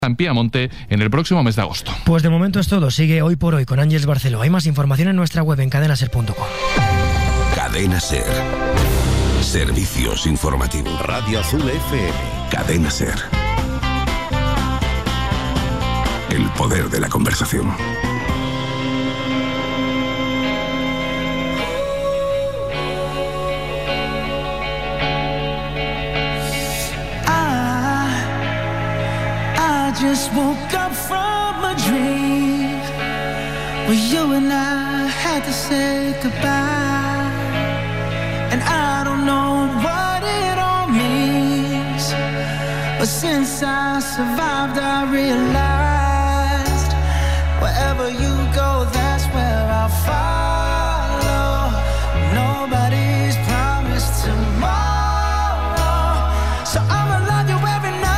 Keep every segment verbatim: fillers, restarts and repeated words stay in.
en Piamonte en el próximo mes de agosto. Pues de momento es todo. Sigue Hoy por Hoy con Ángeles Barceló. Hay más información en nuestra web en cadena ser punto com. Cadena Ser. Servicios informativos. Radio Azul F M. Cadena Ser. El poder de la conversación. Just woke up from a dream where you and I had to say goodbye, and I don't know what it all means, but since I survived I realized wherever you go, that's where I'll follow. Nobody's promised tomorrow, so I'ma love you every night.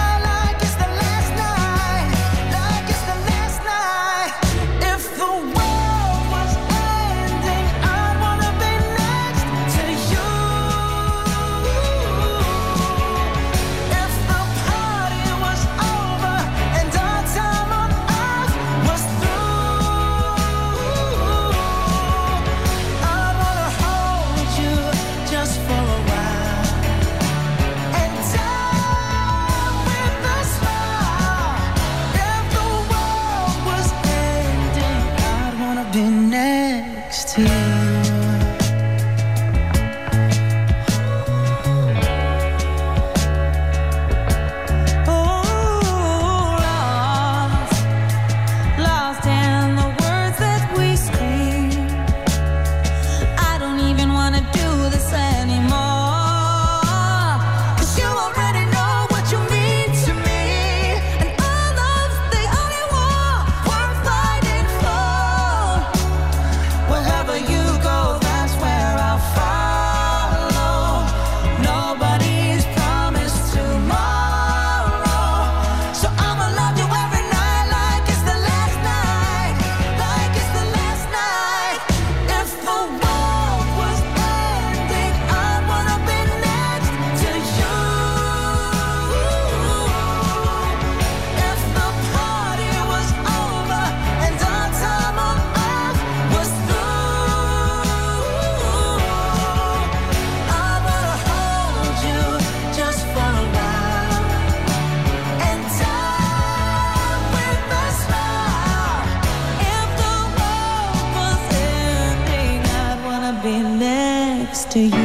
To you,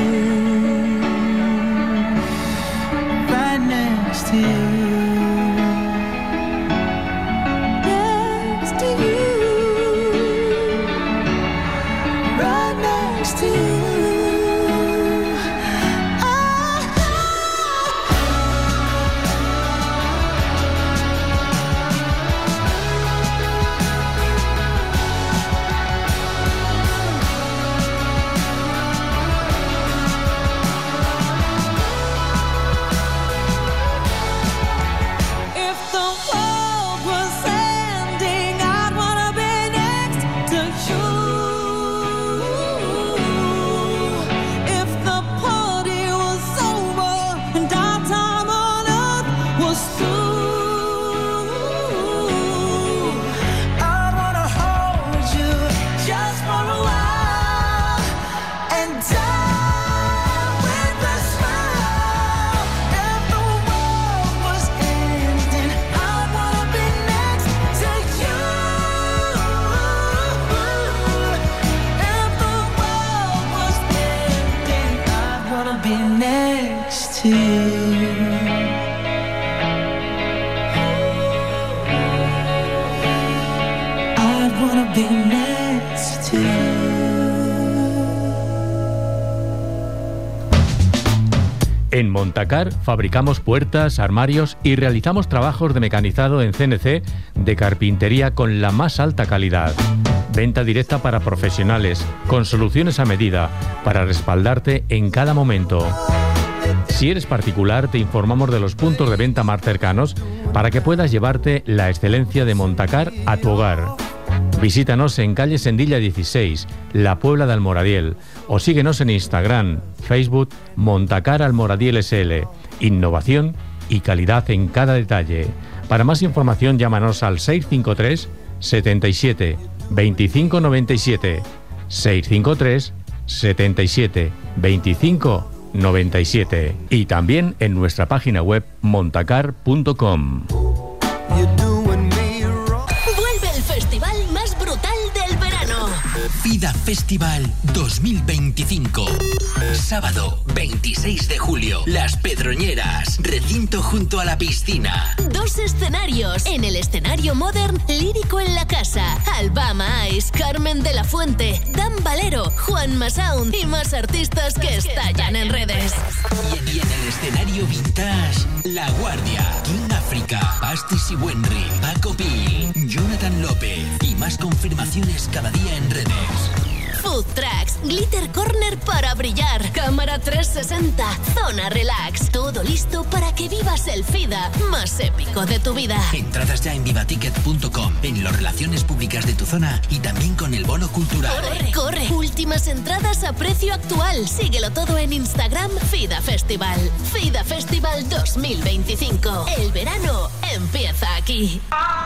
right next to you, next to you, right next to you. En Montacar fabricamos puertas, armarios y realizamos trabajos de mecanizado en C N C de carpintería con la más alta calidad. Venta directa para profesionales, con soluciones a medida, para respaldarte en cada momento. Si eres particular, te informamos de los puntos de venta más cercanos para que puedas llevarte la excelencia de Montacar a tu hogar. Visítanos en calle Sendilla dieciséis, La Puebla de Almoradiel, o síguenos en Instagram, Facebook, Montacar Almoradiel S L. Innovación y calidad en cada detalle. Para más información, llámanos al seis cinco tres, setenta y siete, veinticinco noventa y siete. seis cinco tres, setenta y siete, veinticinco noventa y siete. Y también en nuestra página web montacar punto com. Vuelve el festival más brutal del verano. FIDA Festival dos mil veinticinco. Sábado veintiséis de julio, Las Pedroñeras, recinto junto a la piscina. Dos escenarios. En el escenario Modern, Lírico en la Casa, Albama Ice, Carmen de la Fuente, Dan Valero, Juan Masound y más artistas que estallan en redes. Y en, y en el escenario Vintage, La Guardia, King África, Pastis y Wenry, Paco Pi, Jonathan López y más confirmaciones cada día en redes. Food Tracks, Glitter Corner para brillar, cámara trescientos sesenta, zona relax, todo listo para que vivas el FIDA más épico de tu vida. Entradas ya en vivaticket punto com, en las relaciones públicas de tu zona y también con el bono cultural. Corre, corre, últimas entradas a precio actual. Síguelo todo en Instagram, FIDA Festival. FIDA Festival dos mil veinticinco. El verano empieza aquí.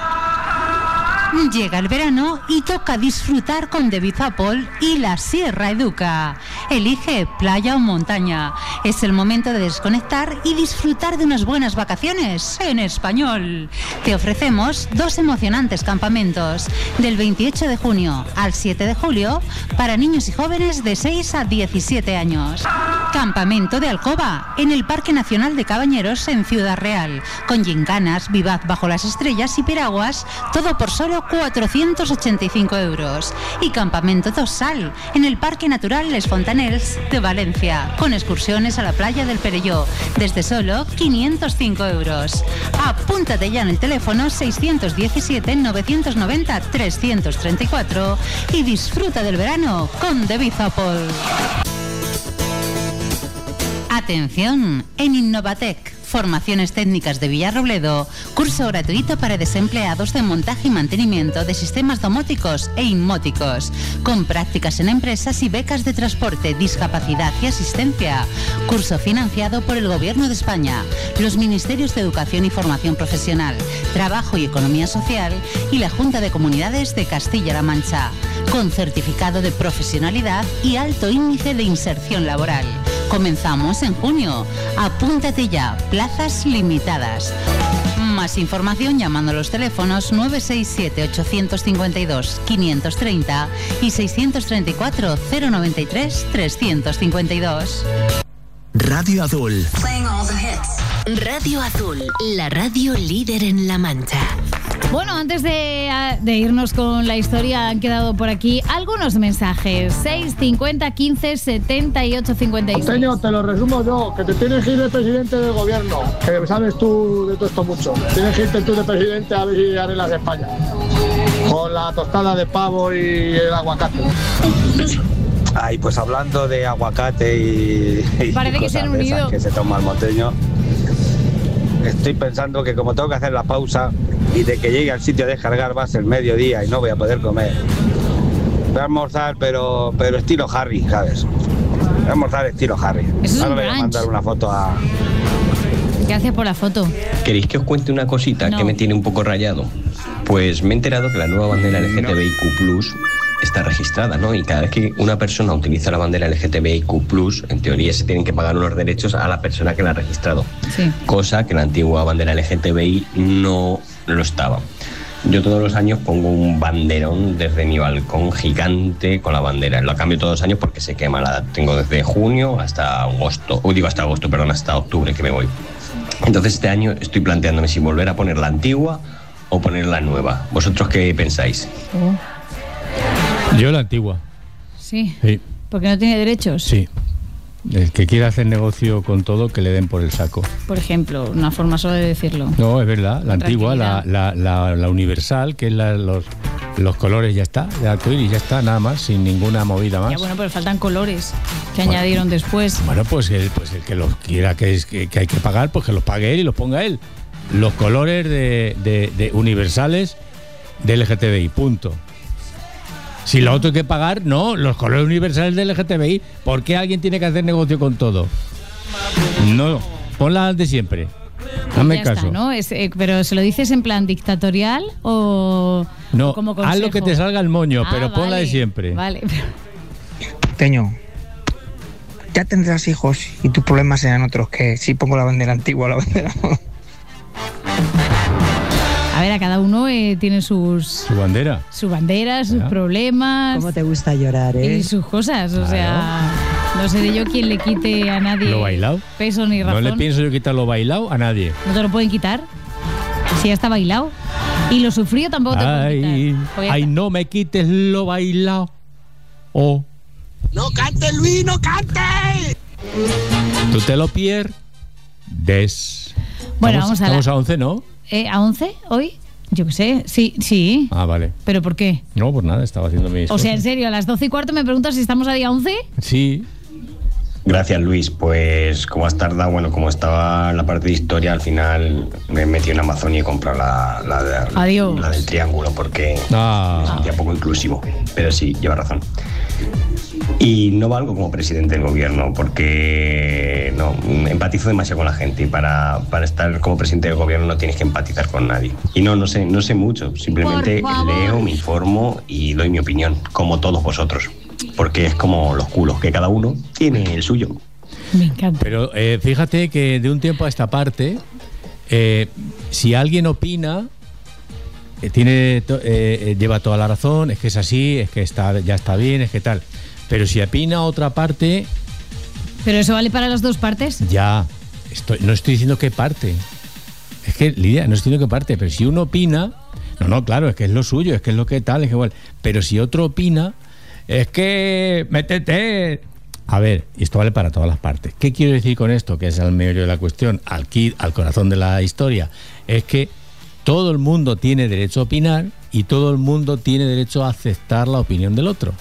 Llega el verano y toca disfrutar con David Apple y la Sierra Educa. Elige playa o montaña. Es el momento de desconectar y disfrutar de unas buenas vacaciones en español. Te ofrecemos dos emocionantes campamentos del veintiocho de junio al siete de julio para niños y jóvenes de seis a diecisiete años. Campamento de Alcoba en el Parque Nacional de Cabañeros en Ciudad Real, con gincanas, vivaz bajo las estrellas y piraguas, todo por solo cuatrocientos ochenta y cinco euros. Y Campamento Dorsal en el Parque Natural Les Fontanels de Valencia, con excursiones a la playa del Perelló, desde solo quinientos cinco euros. Apúntate ya en el teléfono seiscientos diecisiete, novecientos noventa, trescientos treinta y cuatro y disfruta del verano con David Apple. Atención, en Innovatec, Formaciones Técnicas de Villarrobledo, curso gratuito para desempleados de montaje y mantenimiento de sistemas domóticos e inmóticos, con prácticas en empresas y becas de transporte, discapacidad y asistencia. Curso financiado por el Gobierno de España, los Ministerios de Educación y Formación Profesional, Trabajo y Economía Social y la Junta de Comunidades de Castilla-La Mancha, con certificado de profesionalidad y alto índice de inserción laboral. Comenzamos en junio. Apúntate ya. Plazas limitadas. Más información llamando a los teléfonos nueve seis siete, ocho cinco dos, quinientos treinta y seiscientos treinta y cuatro, cero noventa y tres, trescientos cincuenta y dos. Radio Azul. Radio Azul, la radio líder en La Mancha. Bueno, antes de, de irnos con la historia, han quedado por aquí algunos mensajes. seis cincuenta, quince, setenta y ocho, cincuenta y seis. Antonio, te lo resumo yo, que te tienes que ir de presidente del gobierno, que sabes tú de todo esto mucho. Tienes que irte tú de presidente a ver si arreglas España. Con la tostada de pavo y el aguacate. Ay, pues hablando de aguacate y, y Parece que se han unido. Que se toma el monteño, estoy pensando que como tengo que hacer la pausa y de que llegue al sitio a descargar va a ser mediodía y no voy a poder comer, voy a almorzar pero, pero estilo Harry, ¿sabes? Voy a almorzar estilo Harry. Ahora voy a mandar una foto a... Gracias por la foto. ¿Queréis que os cuente una cosita no. que me tiene un poco rayado? Pues me he enterado que la nueva bandera L G T B I Q plus está registrada, ¿no? Y cada vez que una persona utiliza la bandera L G T B I Q plus, en teoría se tienen que pagar unos derechos a la persona que la ha registrado. Sí. Cosa que la antigua bandera L G T B I no lo estaba. Yo todos los años pongo un banderón desde mi balcón gigante con la bandera. Lo cambio todos los años porque se quema. La tengo desde junio hasta agosto. O digo hasta agosto, perdón, hasta octubre que me voy. Entonces este año estoy planteándome si volver a poner la antigua o poner la nueva. ¿Vosotros qué pensáis? Oh. Yo la antigua. Sí. Sí. ¿Porque no tiene derechos? Sí. El que quiera hacer negocio con todo, que le den por el saco. Por ejemplo, una forma solo de decirlo. No, es verdad. La antigua, la, la, la, la universal, que es la, los, los colores, ya está. De arcoíris, ya está, nada más, sin ninguna movida más. Ya, bueno, pero faltan colores que bueno, añadieron después. Bueno, pues el, pues el que los quiera que, es, que, que hay que pagar, pues que los pague él y los ponga él. Los colores de, de, de universales de L G T B I, punto. Si lo otro hay que pagar, no, los colores universales del L G T B I. ¿Por qué alguien tiene que hacer negocio con todo? No, ponla de siempre. Hazme ya caso. está, ¿no? Es, eh, pero ¿se lo dices en plan dictatorial o, No, o como haz consejo? lo que te salga el moño, Ah, pero pon la de vale, siempre. Vale. Teño, ya tendrás hijos y tus problemas serán otros que si pongo la bandera antigua o la bandera nueva. A ver, a cada uno eh, tiene sus... Su bandera. Su bandera, sus Ya. problemas. ¿Cómo te gusta llorar, eh? Y sus cosas, o Claro. sea... No seré yo quien le quite a nadie Lo bailado. peso ni No razón. le pienso yo quitar lo bailado a nadie. No te lo pueden quitar. Si ya está bailado. Y lo sufrido tampoco te lo pueden Ay, quitar. Pues ya ay, está. no me quites lo bailado. Oh, ¡No cante, Luis, no cante! tú te lo pierdes. Bueno, Estamos- vamos a la- Estamos a once, ¿no? Eh, ¿A once hoy? Yo qué sé. Sí, sí. Ah, vale. ¿Pero por qué? No, pues nada, estaba haciendo mis O sea, en cosas. serio, a las doce y cuarto me preguntas si estamos a día once. Sí. Gracias, Luis. Pues como has tardado, bueno, como estaba en la parte de historia, al final me metí en Amazon y he comprado la, la, de- Adiós. la del triángulo porque Ah. me sentía poco inclusivo. Pero sí, lleva razón. Y no valgo como presidente del gobierno porque no empatizo demasiado con la gente y para, para estar como presidente del gobierno no tienes que empatizar con nadie. Y no, no sé, no sé mucho. Simplemente Por favor. leo, me informo y doy mi opinión, como todos vosotros. Porque es como los culos, que cada uno tiene el suyo. Me encanta. Pero eh, fíjate que de un tiempo a esta parte, eh, si alguien opina, eh, tiene to- eh, eh, lleva toda la razón, es que es así, es que está, ya está bien, es que tal. Pero si opina otra parte, ¿Pero eso vale para las dos partes? ya. Estoy, no estoy diciendo qué parte. Es que, Lidia, no estoy diciendo qué parte, pero si uno opina, no, no, claro, es que es lo suyo, es que es lo que tal, es que igual. Pero si otro opina, es que métete. A ver, esto vale para todas las partes. ¿Qué quiero decir con esto? Que es el meollo de la cuestión, al, kit, al corazón de la historia. Es que todo el mundo tiene derecho a opinar y todo el mundo tiene derecho a aceptar la opinión del otro.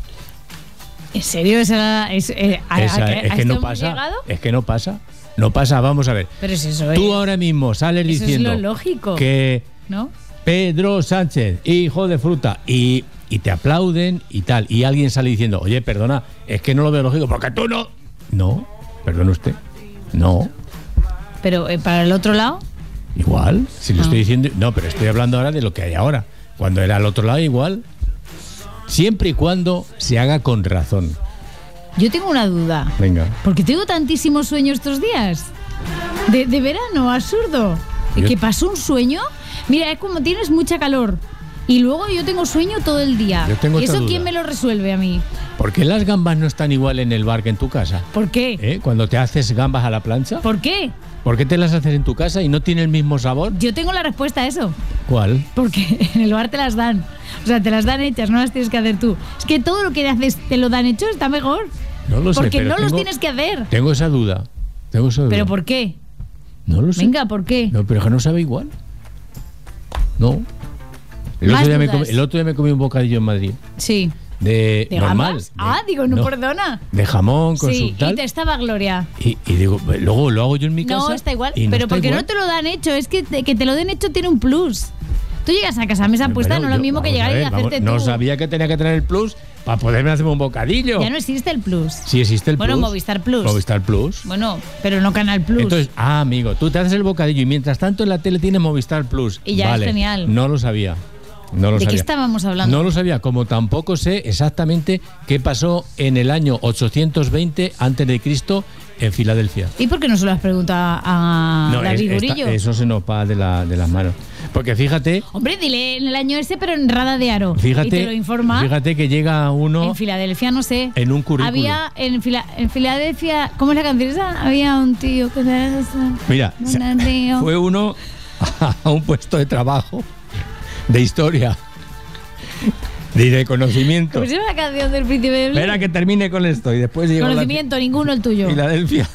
¿En serio? ¿Esa, es, eh, a- Esa- a- es a que esto no hemos pasa. llegado? Es que no pasa. No pasa, vamos a ver. Pero si eso Tú es- ahora mismo sales eso diciendo es lo lógico, que ¿no? Pedro Sánchez, hijo de fruta, y, y te aplauden y tal, y alguien sale diciendo, oye, perdona, es que no lo veo lógico, porque tú no. No, perdone usted. No, Pero eh, para el otro lado, igual, si lo Ah. estoy diciendo. No, pero estoy hablando ahora de lo que hay ahora. Cuando era al otro lado, igual. Siempre y cuando se haga con razón. yo tengo una duda. Venga. Porque tengo tantísimo sueño estos días. De, de verano, absurdo. Yo- ¿Que pasó un sueño? Mira, es como tienes mucha calor. Y luego yo tengo sueño todo el día. Yo tengo ¿Y otra eso duda. quién me lo resuelve a mí? ¿Por qué las gambas no están igual en el bar que en tu casa? ¿Por qué? ¿Eh? Cuando te haces gambas a la plancha. ¿Por qué? ¿Por qué te las haces en tu casa y no tiene el mismo sabor? Yo tengo la respuesta a eso. ¿Cuál? Porque en el bar te las dan. O sea, te las dan hechas, no las tienes que hacer tú. Es que todo lo que haces te lo dan hecho, está mejor. No lo sé, Porque pero no los tengo- tienes que hacer. Tengo esa duda. Tengo esa duda. ¿Pero por qué? No lo sé. Venga, ¿por qué? No, pero es que no sabe igual. No. El Más otro, día me dudas. comí, el otro día me comí un bocadillo en Madrid. Sí. De, ¿De normal. gambas? Ah, digo, no, no. perdona. De jamón con Sí, su y tal. te estaba Gloria. Y, y digo, luego lo hago yo en mi casa. No, está igual. y no Pero está porque igual. no te lo dan hecho, es que te, que te lo den hecho tiene un plus. Tú llegas a casa a mesa puesta, Bueno, no es lo yo- mismo que vamos a llegar y ver, vamos, hacerte No tú. sabía que tenía que tener el plus para poderme hacer un bocadillo. Ya no existe el plus. Sí existe el Bueno, plus. Movistar Plus. Movistar Plus. Bueno, pero no Canal Plus. Entonces, ah, amigo, tú te haces el bocadillo y mientras tanto en la tele tienes Movistar Plus. Y ya es Vale, genial. No lo sabía. No lo ¿De qué sabía. estábamos hablando? No lo sabía, como tampoco sé exactamente qué pasó en el año ochocientos veinte antes de Cristo en Filadelfia. ¿Y por qué no se lo has preguntado a No, David es- esta- Gurillo? eso se nos va de, la, de las manos. Porque fíjate, Hombre, dile en el año ese, pero en Rada de Aro. fíjate, y te lo informa. fíjate que llega uno En Filadelfia, no sé. en un currículum. Había en, Fila- en Filadelfia, ¿cómo es la canción esa? Había un tío que Mira, No, se- no, tío. fue uno a un puesto de trabajo de historia, de reconocimiento. ¿Cómo se llama la canción del príncipe de Belén? Espera que termine con esto y después llegó la Conocimiento, ninguno el tuyo. Filadelfia.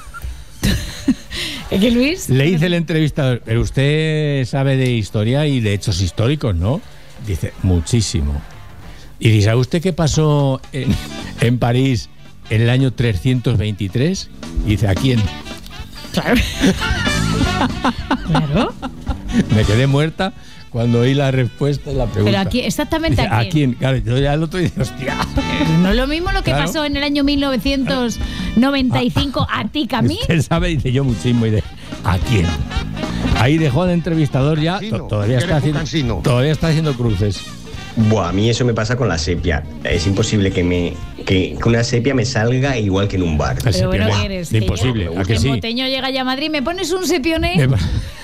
¿Es que Luis? Le hice el entrevistador, pero usted sabe de historia y de hechos históricos, ¿no? Dice, muchísimo. Y dice, ¿sabe usted qué pasó en, en París en el año trescientos veintitrés? Y dice, ¿a quién? Claro. Claro. Me quedé muerta cuando oí la respuesta y la pregunta. Pero aquí, exactamente Dice, a ¿a quién. quién? Claro, yo ya el otro dije, hostia. No es lo mismo lo que Claro. pasó en el año mil novecientos noventa y cinco a ti que a mí. Usted sabe, dice yo muchísimo. Y dice, ¿a quién? Ahí dejó de entrevistador ya. To- todavía, está haciendo, todavía está haciendo cruces. Buah, a mí eso me pasa con la sepia. Es imposible que me que, que una sepia me salga igual que en un bar. Pero bueno, ¿qué eres? Que Imposible, yo- ¿a que que sí? Moteño llega ya a Madrid, ¿me pones un sepioné? Me pa-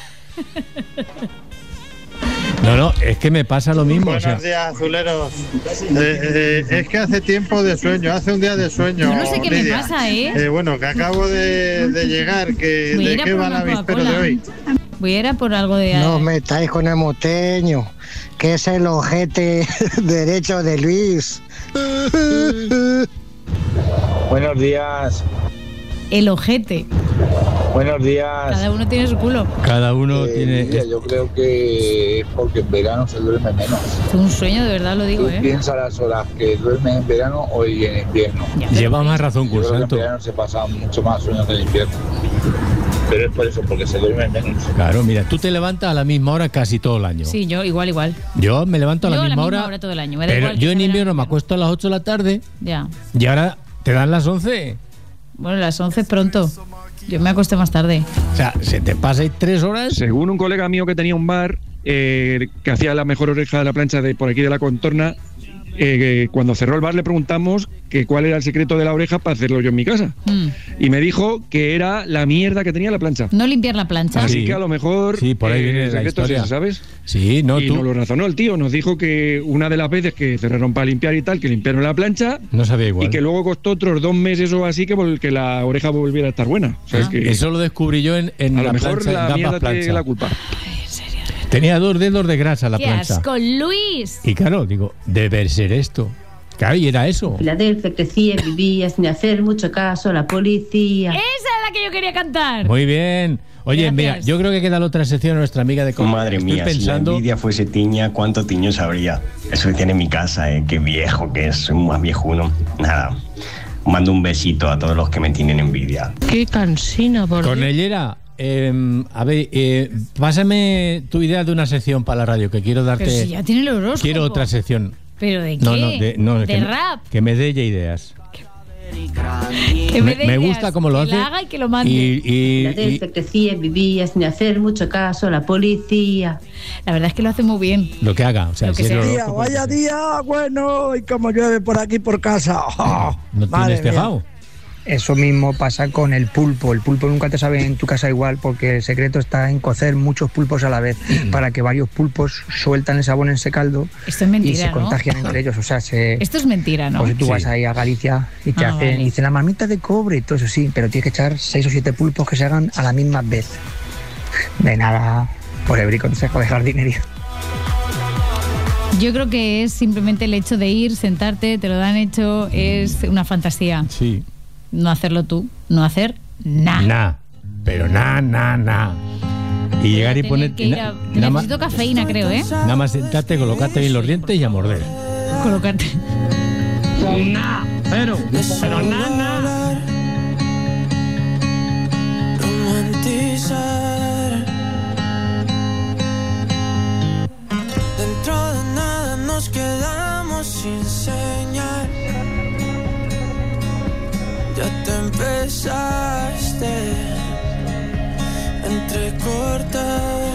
No, no, es que me pasa lo mismo. Buenos o sea, días, azuleros. Eh, eh, es que hace tiempo de sueño, hace un día de sueño. Yo no sé qué me Lidia. pasa, ¿eh? Eh, bueno, que acabo de, de llegar, que Voy a de ir a qué por va una la víspera de Coca-Cola. hoy. Voy a ir a por algo de... No me estáis con el moteño, que es el ojete derecho de Luis. Buenos días. El ojete. Buenos días. Cada uno tiene su culo. Cada uno Eh, tiene. Lidia, yo creo que es porque en verano se duerme menos. Es un sueño, de verdad lo digo, Tú ¿eh? piensa las horas que duermes en verano o en invierno. Lleva más razón, Yo creo que en Cursanto. verano se pasa mucho más sueños que en invierno. Pero es por eso, porque se duerme menos. Claro, mira, tú te levantas a la misma hora casi todo el año. Sí, yo igual, igual. Yo me levanto a la Yo misma hora. todo el año. Me da Pero igual que yo en sea invierno me acuesto a las ocho de la tarde Ya. y ahora te dan las once. Bueno, las once pronto. Yo me acosté más tarde. O sea, se te pasa ahí tres horas. Según un colega mío que tenía un bar eh, que hacía la mejor oreja de la plancha de por aquí de la contorna, eh, cuando cerró el bar le preguntamos que cuál era el secreto de la oreja para hacerlo yo en mi casa. Mm. Y me dijo que era la mierda que tenía la plancha. No limpiar la plancha. Así que a lo mejor Sí, por ahí eh, viene el la secreto es historia. ese, ¿sabes? Sí, no, y tú nos lo razonó el tío, nos dijo que una de las veces que cerraron para limpiar y tal, que limpiaron la plancha no sabía igual. y que luego costó otros dos meses o así que, vol- que la oreja volviera a estar buena. O sea, es que Eso lo descubrí yo en, en a lo la mejor plancha, en la gambas mierda tiene plancha. la culpa. Tenía dos dedos de grasa la ¡Qué plancha. asco, Luis! Y claro, digo, debe ser esto. Claro, y era eso. Filadelfia crecía y vivía sin hacer mucho caso a la policía. Esa es la que yo quería cantar. Muy bien. Oye, Gracias. mira, yo creo que queda la otra sección a nuestra amiga de Colombia. Madre Estoy mía, si la pensando. envidia fuese tiña, ¿cuánto tiño sabría? Eso que tiene en mi casa, ¿eh? Qué viejo que es, soy más viejuno. Nada, mando un besito a todos los que me tienen envidia. Qué cansina, por Cornellera, eh, a ver, eh, pásame tu idea de una sección para la radio, que quiero darte. Pero si ya tiene el horóscopo. Quiero otra sección. ¿Pero de qué? No, no, de, no, ¿De que, me- rap? que me dé ya ideas. Que me, me- dé me ideas, gusta cómo lo que hace. la haga y que lo mande. Y, y- Filadelfia crecía y vivía sin hacer mucho caso a la policía. La verdad es que lo hace muy bien. y lo que haga. O sea, Lo que si es sea. el Día, horóscopo, vaya día, bueno, y como llueve por aquí por casa. ¿no Madre tienes mía. tejado? Eso mismo pasa con el pulpo. El pulpo nunca te sabe en tu casa igual porque el secreto está en cocer muchos pulpos a la vez para que varios pulpos sueltan el sabor en ese caldo Esto es mentira, y se ¿no? contagian entre ellos. O sea, se... Esto es mentira, ¿no? Pues si tú vas ahí a Galicia y te Ah, hacen, vale. dicen la marmita de cobre y todo eso sí, pero tienes que echar seis o siete pulpos que se hagan a la misma vez. De nada, por el consejo de jardinería. Yo creo que es simplemente el hecho de ir, sentarte, te lo dan hecho, es una fantasía. Sí. No hacerlo tú, no hacer nada. Nah, pero na, na, na. Y llegar y Tener poner. que ir na- a- nada, más, necesito cafeína, creo, ¿eh? nada más sentarte, colocarte bien los dientes y a morder. Colocarte. Nah, pero, pero na, na. Romantizar. Dentro de nada nos quedamos sin señal. Ya te empezaste a entrecortar.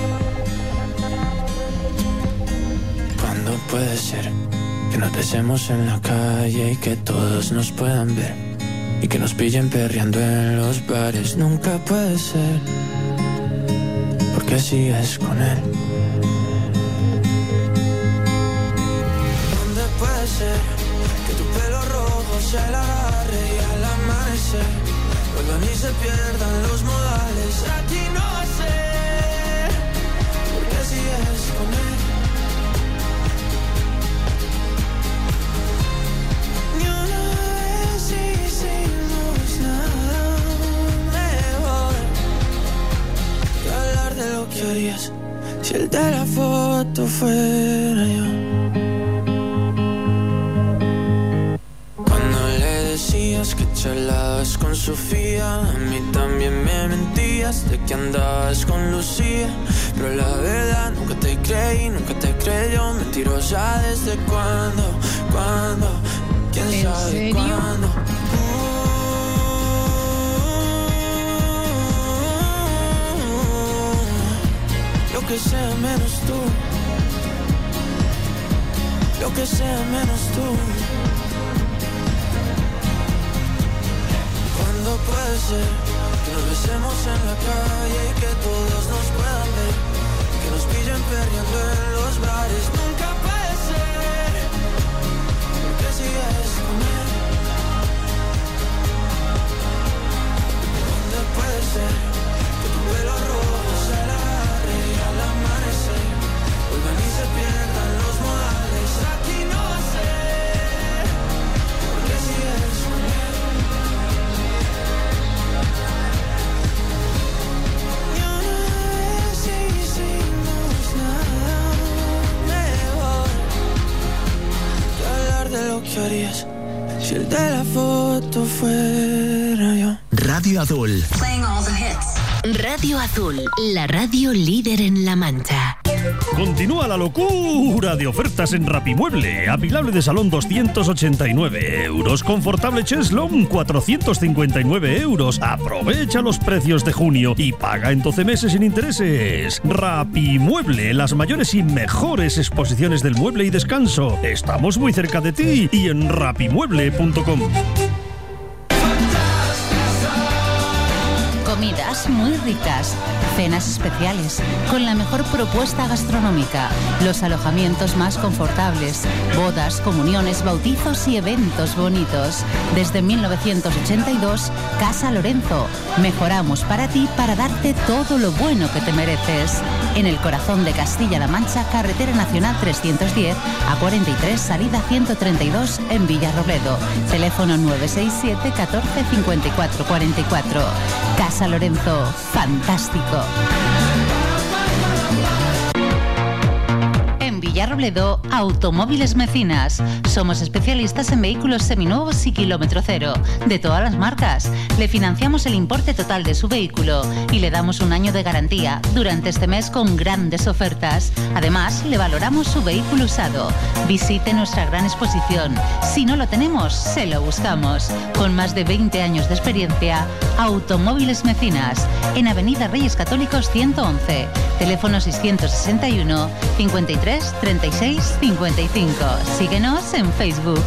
¿Cuándo puede ser que nos besemos en la calle y que todos nos puedan ver? Y que nos pillen perreando en los bares. Nunca puede ser, porque sigues con él. ¿Dónde puede ser que tu pelo rojo se le agarre y al amanecer vuelvan y se pierdan los modales? Aquí no va a ser, porque sigues con él. Ni una vez hicimos nada mejor que hablar de lo que harías si el de la foto fuera yo. Cuando le decías que charlabas con Sofía, a mí también me mentías de que andabas con Lucía. Pero la verdad nunca te creí, nunca te creyó. Mentirosa desde cuándo, cuándo, quién ¿En sabe serio? cuándo. que sea menos tú, lo que sea menos tú. ¿Cuándo puede ser que nos besemos en la calle y que todos nos puedan ver? Que nos pillen perreando en los bares. Nunca puede ser, porque sigues con él. ¿Cuándo puede ser que tu pelo rojo se alargue y al amanecer vuelvan y se pierdan los modales? Aquí no va a ser, porque sigues con él. Ya no hicimos nada mejor que hablar de lo que harías si el de la foto fuera yo. Radio Azul. Radio Azul, la radio líder en La Mancha. Continúa la locura de ofertas en Rapimueble. Apilable de salón doscientos ochenta y nueve euros. Confortable cheslón cuatrocientos cincuenta y nueve euros. Aprovecha los precios de junio y paga en doce meses sin intereses. Rapimueble, las mayores y mejores exposiciones del mueble y descanso. Estamos muy cerca de ti y en rapimueble punto com. Comidas muy ricas, cenas especiales, con la mejor propuesta gastronómica, los alojamientos más confortables, bodas, comuniones, bautizos y eventos bonitos. Desde mil novecientos ochenta y dos, Casa Lorenzo. Mejoramos para ti para darte todo lo bueno que te mereces. En el corazón de Castilla-La Mancha, carretera nacional trescientos diez a cuarenta y tres, salida ciento treinta y dos en Villarrobledo. Teléfono nueve seis siete catorce cincuenta y cuatro cuarenta y cuatro. Casa Lorenzo, fantástico. En Villarrobledo, Automóviles Mecinas. Somos especialistas en vehículos seminuevos y kilómetro cero, de todas las marcas. Le financiamos el importe total de su vehículo y le damos un año de garantía durante este mes con grandes ofertas. Además, le valoramos su vehículo usado. Visite nuestra gran exposición. Si no lo tenemos, se lo buscamos. Con más de veinte años de experiencia, Automóviles Mecinas, en Avenida Reyes Católicos ciento once. Teléfono seiscientos sesenta y uno, cincuenta y tres, treinta y seis, cincuenta y cinco. Síguenos en Facebook.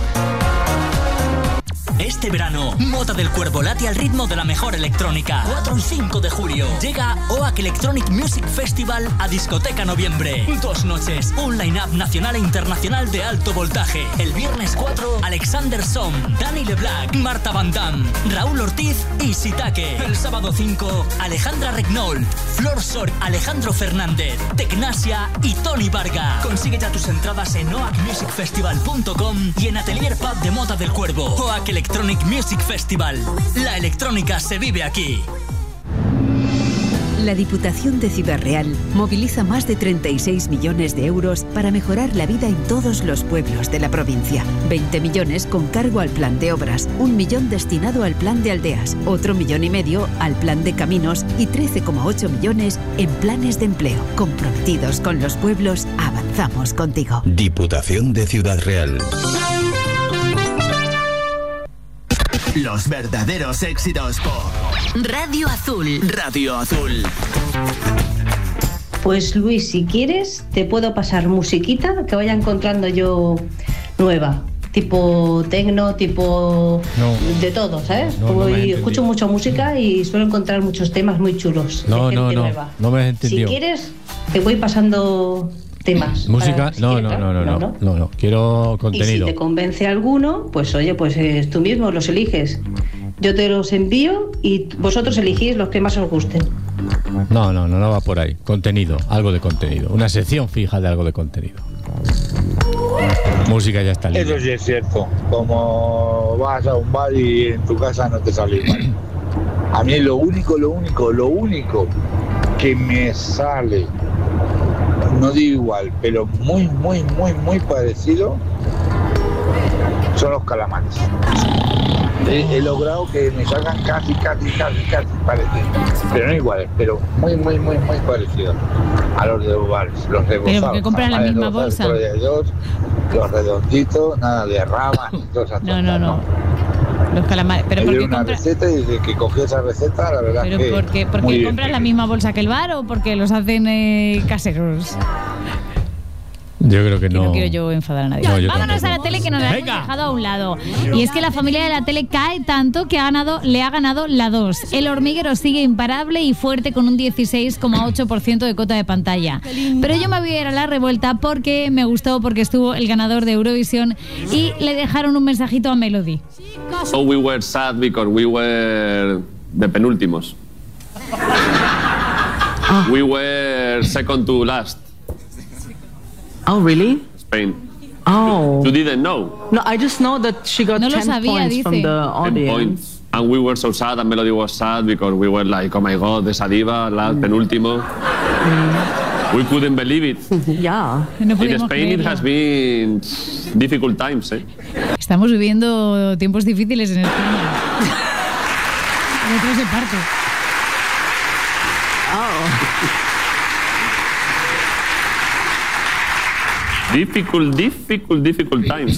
Este verano, Mota del Cuervo late al ritmo de la mejor electrónica. cuatro y cinco de julio llega O A C Electronic Music Festival a Discoteca Noviembre. Dos noches, un line-up nacional e internacional de alto voltaje. El viernes cuatro, Alexander Som, Dani LeBlanc, Marta Van Damme, Raúl Ortiz y Sitake. El sábado cinco, Alejandra Regnault, Flor Sor, Alejandro Fernández, Tecnasia y Tony Varga. Consigue ya tus entradas en oac music festival punto com y en Atelier Pub de Mota del Cuervo. O A C Electronic Music Festival. La electrónica se vive aquí. La Diputación de Ciudad Real moviliza más de treinta y seis millones de euros para mejorar la vida en todos los pueblos de la provincia. veinte millones con cargo al plan de obras, un millón destinado al plan de aldeas, otro millón y medio al plan de caminos y trece coma ocho millones en planes de empleo. Comprometidos con los pueblos, avanzamos contigo. Diputación de Ciudad Real. Los verdaderos éxitos pop. Radio Azul. Radio Azul. Pues Luis, si quieres, te puedo pasar musiquita que vaya encontrando yo nueva. Tipo tecno, tipo No. de todo, ¿sabes? No, no Como me has y entendido. escucho mucha música y suelo encontrar muchos temas muy chulos. No, de no, gente no. nueva. No me has Si entendido. quieres, te voy pasando temas. Música, para- si no, quieres, no, claro. no, no, no, no, no. Quiero Y si contenido. te convence alguno, pues oye, pues eh, tú mismo los eliges. Yo te los envío y vosotros elegís los que más os gusten. No, no, no, no va por ahí. Contenido, algo de contenido. Una sección fija de algo de contenido. Música ya está libre. Eso sí es cierto. Como vas a un bar y en tu casa no te sale igual. A mí lo único, lo único, lo único que me sale, no digo igual, pero muy, muy, muy, muy parecido, son los calamares. He, he logrado que me salgan casi, casi, casi, casi parecidos. Pero no iguales, pero muy, muy, muy, muy parecidos a los de los bares, los rebozados. Pero porque compran la calamares misma rebozados, bolsa. solo de dos, los redonditos, nada de ramas, y todas esas No, no, cosas, no. Los calamares. Pero Me ¿por dio qué una compras? receta y desde que cogió esa receta, la verdad ¿Pero que por qué? ¿Porque muy bien. compras la misma bolsa que el bar o porque los hacen eh, caseros? Yo creo que Que no. no quiero yo enfadar a nadie. No, yo Vámonos tampoco. a la tele que nos la hemos dejado a un lado. Y es que la familia de la tele cae tanto que ha ganado, le ha ganado la dos. El hormiguero sigue imparable y fuerte con un dieciséis coma ocho por ciento de cota de pantalla. Pero yo me voy a ir a la revuelta porque me gustó, porque estuvo el ganador de Eurovisión y le dejaron un mensajito a Melody. So we were sad because we were the penúltimos. We were second to last. Oh, really? Spain. Oh. You didn't know. No, I just know that she got No lo ten sabía, points from dice. the Ten audience. points. And we were so sad, and Melody was sad because we were like, oh my god, esa diva, la penúltimo. We couldn't believe it. Yeah. No In podemos Spain it creerlo. has been difficult times, eh? Estamos viviendo tiempos difíciles en España. El otro se parte. Difficult, difficult, difficult times.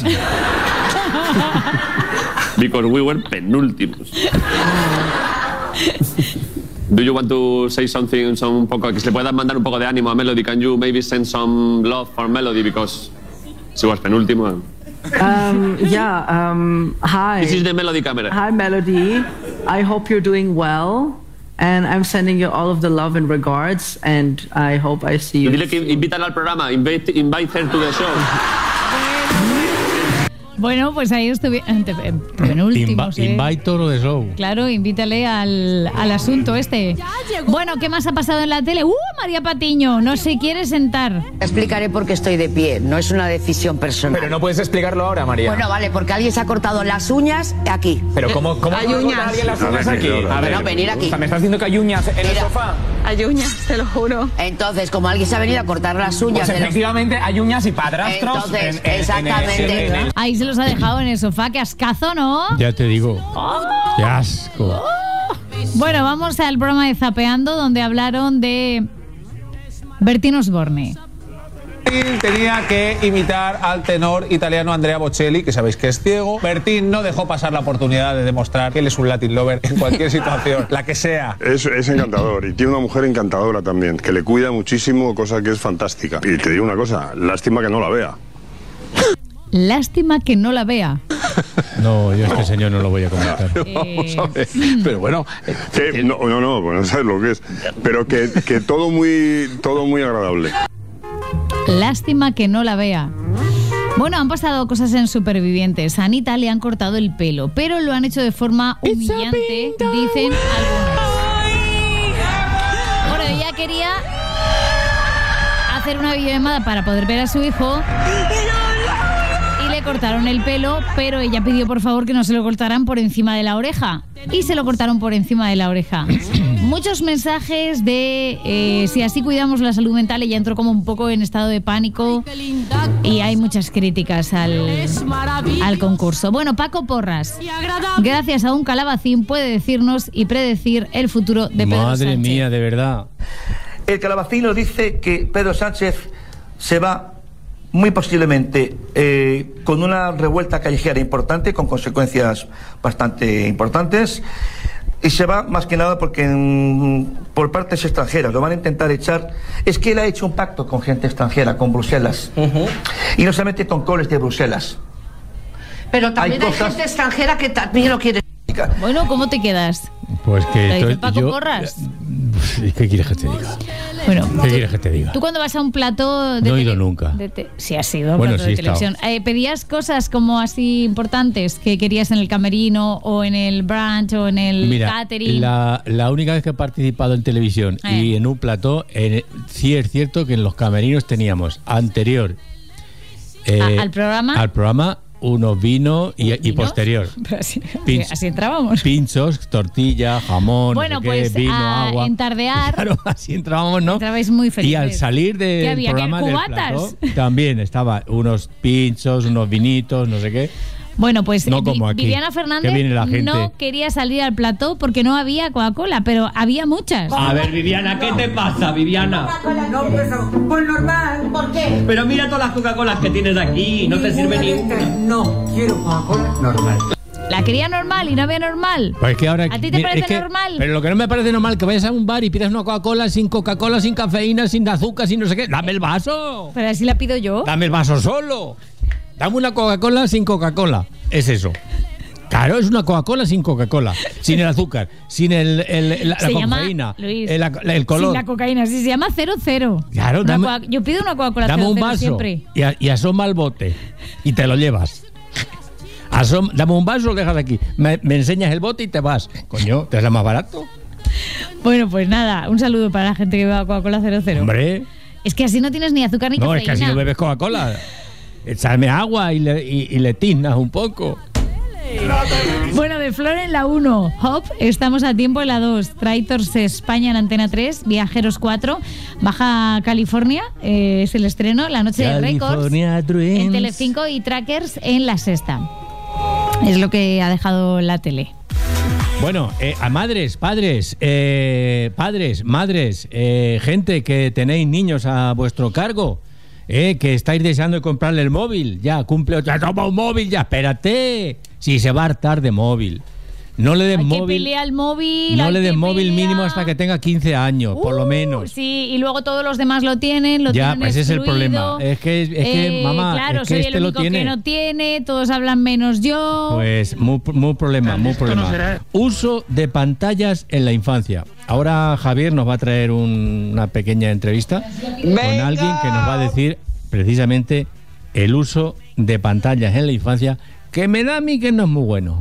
Because we were penúltimos. Do you want to say something, some un poco, que se le pueda mandar un poco de ánimo a Melody? Can you maybe send some love for Melody because she was penúltimo? Um, yeah. Um, hi. This is the Melody camera. Hi, Melody. I hope you're doing well. And I'm sending you all of the love and regards. And I hope I see you. Dile que invítala al programa, invite, invite her to the show. Bueno, pues ahí estuve. ante- eh, Penúltimos, Inva- eh. Invitor o de show. Claro, invítale al, al asunto este. Bueno, ¿qué más ha pasado en la tele? ¡Uh, María Patiño! No se quiere sentar. Explicaré por qué estoy de pie, no es una decisión personal. Pero no puedes explicarlo ahora, María. Bueno, vale, porque alguien se ha cortado las uñas aquí. Pero ¿cómo, cómo Hay va a cortar uñas. alguien las uñas aquí? A Bueno, venir aquí. o sea, ¿me estás diciendo que hay uñas en el Mira, sofá? Hay uñas, te lo juro. Entonces, como alguien se ha venido a cortar las uñas... Pues de los- efectivamente hay uñas y padrastros. Entonces, en- en- en el- exactamente. en el- Ahí se los ha dejado en el sofá, qué ascazo, ¿no? Ya te digo. Qué asco. Bueno, vamos al programa de Zapeando, donde hablaron de Bertín Osborne. Bertín tenía que imitar al tenor italiano Andrea Bocelli, que sabéis que es ciego. Bertín no dejó pasar la oportunidad de demostrar que él es un Latin lover en cualquier situación, la que sea. Es, es encantador y tiene una mujer encantadora también, que le cuida muchísimo, cosa que es fantástica. Y te digo una cosa, lástima que no la vea. Lástima que no la vea. No, yo a este señor no lo voy a comentar. Vamos a ver. Pero bueno, que, no, no, no, pues no sabes lo que es. Pero que, que todo muy, todo muy agradable. Lástima que no la vea. Bueno, han pasado cosas en Supervivientes. A Anita le han cortado el pelo, pero lo han hecho de forma humillante, dicen algunos. Bueno, ella quería hacer una videollamada para poder ver a su hijo y le cortaron el pelo, pero ella pidió por favor que no se lo cortaran por encima de la oreja. Y se lo cortaron por encima de la oreja. Muchos mensajes de eh, si así cuidamos la salud mental. Ella entró como un poco en estado de pánico y hay muchas críticas al, al concurso. Bueno, Paco Porras, gracias a un calabacín, puede decirnos y predecir el futuro de Pedro Madre Sánchez. mía, de verdad. El calabacín nos dice que Pedro Sánchez se va muy posiblemente eh, con una revuelta callejera importante, con consecuencias bastante importantes, y se va más que nada porque mm, por partes extranjeras lo van a intentar echar. Es que él ha hecho un pacto con gente extranjera, con Bruselas, y no solamente con coles de Bruselas. Pero también hay, cosas- gente extranjera que también lo quiere. Bueno, ¿cómo te quedas? Pues que ¿Lo dice entonces Paco yo- Porras? ¿Qué quieres que te diga? Bueno, ¿Qué quieres que te diga? tú cuando vas a un plato de No he tele- ido nunca. de te- sí, has ido a un Bueno, plato sí, de he estado. televisión. Eh, ¿Pedías cosas como así importantes que querías en el camerino o en el brunch o en el Mira, catering? la, la única vez que he participado en televisión Eh. y en un plató, en- sí es cierto que en los camerinos teníamos anterior eh, ¿A- al programa? al programa unos vinos y, y ¿Vinos? posterior. Pero así, Pins- así entrábamos. Pinchos, tortilla, jamón, Bueno, no sé qué, pues vino, a agua. entardear. Claro, así entrábamos, ¿no? Entrabais muy felices. Y al salir ¿Qué del había? ¿Que programa del cubatas? plató, también estaba unos pinchos, unos vinitos, no sé qué. Bueno, pues No Vi- como aquí, Viviana que Fernández viene la gente. no quería salir al plató porque no había Coca-Cola, pero había muchas. A ver, Viviana, ¿qué te pasa, Viviana? No, pero, pues normal, ¿por qué? Pero mira todas las Coca-Colas que tienes aquí, no te sirve ni una. No, quiero Coca-Cola normal. La quería normal y no había normal. Pues es que ahora, ¿A ti te mira, parece es que, normal? Pero lo que no me parece normal, que vayas a un bar y pidas una Coca-Cola sin Coca-Cola, sin cafeína, sin azúcar, sin no sé qué. ¡Dame el vaso! Pero así la pido yo. ¡Dame el vaso solo! Dame una Coca-Cola sin Coca-Cola. Es eso. Claro, es una Coca-Cola sin Coca-Cola, sin el azúcar, sin el, el, la, la cafeína, Luis, el, el color. Sin la cocaína, sí, se llama cero cero. Claro, Una dame, coca- yo pido una Coca-Cola dame cero un cero vaso siempre. y, a- y asoma el bote y te lo llevas. Asom, dame un vaso, lo dejas aquí. Me, me enseñas el bote y te vas. Coño, ¿te es más barato? Bueno, pues nada, un saludo para la gente que beba Coca-Cola cero cero. Hombre. Es que así no tienes ni azúcar ni No, cafeína. es que así no bebes Coca-Cola. Echarme agua y le, y, y le tiznas un poco. Bueno, de Flor en la uno, Hop, estamos a tiempo en la dos, Traitors España en Antena tres, Viajeros cuatro, Baja California, eh, es el estreno, La Noche de Records California Dreams. en Telecinco y Trackers en La Sexta. Es lo que ha dejado la tele. Bueno, eh, a madres, padres, eh, padres, madres, eh, gente que tenéis niños a vuestro cargo, eh, que estáis deseando de comprarle el móvil, ya cumple, ya toma un móvil, ya espérate, si se va a hartar de móvil. No le des Hay que móvil, pelear al móvil. no hay le des que móvil pelear. mínimo hasta que tenga quince años, por lo Uh, menos. Sí, y luego todos los demás lo tienen, lo Ya, tienen pues ese es el excluido. problema. Es que, es que Eh, mamá, claro, es que soy este el lo único tiene. que no tiene, todos hablan menos yo. Pues muy, muy problema, muy esto no problema. será. Uso de pantallas en la infancia. Ahora Javier nos va a traer un- una pequeña entrevista con alguien que nos va a decir precisamente el uso de pantallas en la infancia, que me da a mí que no es muy bueno.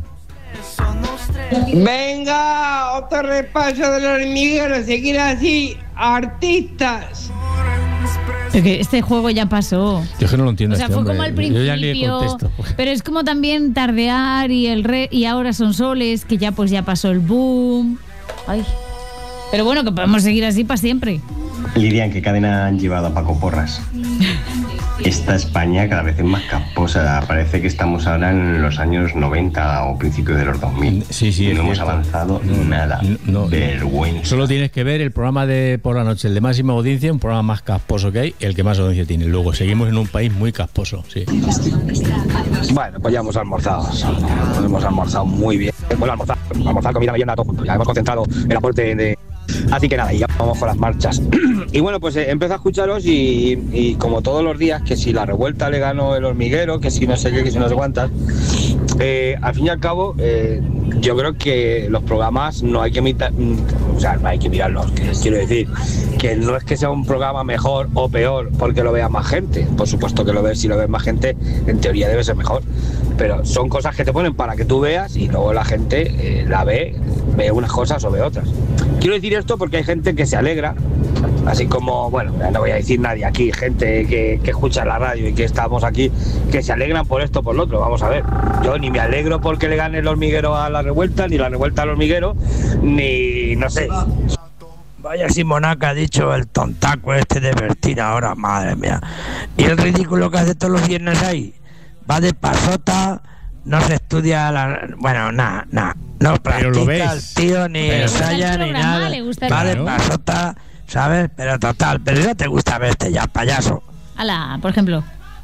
Venga, otro repaso del hormiguero, seguir así, artistas. Es que este juego ya pasó. Yo es que no lo entiendo. O sea, este fue hombre. como al Yo ya ni le principio, contesto. pero es como también tardear y el re, y ahora son soles, que ya pues ya pasó el boom. Ay. Pero bueno, que podemos seguir así para siempre. Lidia, ¿en qué cadena han llevado a Paco Porras? Esta España cada vez es más casposa. Parece que estamos ahora en los años noventa o principios de los dos mil. Sí, sí, y es no hemos cierto. avanzado nada. No, Vergüenza. Solo tienes que ver el programa de por la noche, el de máxima audiencia, un programa más casposo que hay, el que más audiencia tiene. Luego seguimos en un país muy casposo, sí. Bueno, pues ya hemos almorzado. Hemos almorzado muy bien. Bueno, almorzar, almorzar comida, merienda, todo junto. Ya hemos concentrado el aporte de... Así que nada, y ya vamos con las marchas. Y bueno, pues eh, empiezo a escucharos y, y como todos los días, que si la revuelta le ganó el hormiguero, que si no sé qué, que si no sé cuántas, eh, al fin y al cabo, eh, yo creo que los programas no hay que imitar, o sea, no hay que mirarlos, que quiero decir, que no es que sea un programa mejor o peor porque lo vea más gente, por supuesto que lo ves, si lo ves más gente, en teoría debe ser mejor, pero son cosas que te ponen para que tú veas y luego la gente eh, la ve, ve unas cosas o ve otras. Quiero decir esto porque hay gente que se alegra, así como, bueno, no voy a decir nadie aquí, gente que, que escucha la radio y que estamos aquí, que se alegran por esto, por lo otro. Vamos a ver, yo ni me alegro porque le gane el hormiguero a la revuelta, ni la revuelta al hormiguero, ni no sé. Vaya Simonaca ha dicho el tontaco este de Bertina ahora, madre mía. Y el ridículo que hace todos los viernes ahí. Va de pasota, no se estudia la... Bueno, nada, nada. No Pero lo practica el ves. tío, ni Pero- ensaya, ni nada. le gusta el Va de programa. pasota, ¿sabes? Pero total, pero ya te gusta verte ya, payaso. Ala, por ejemplo.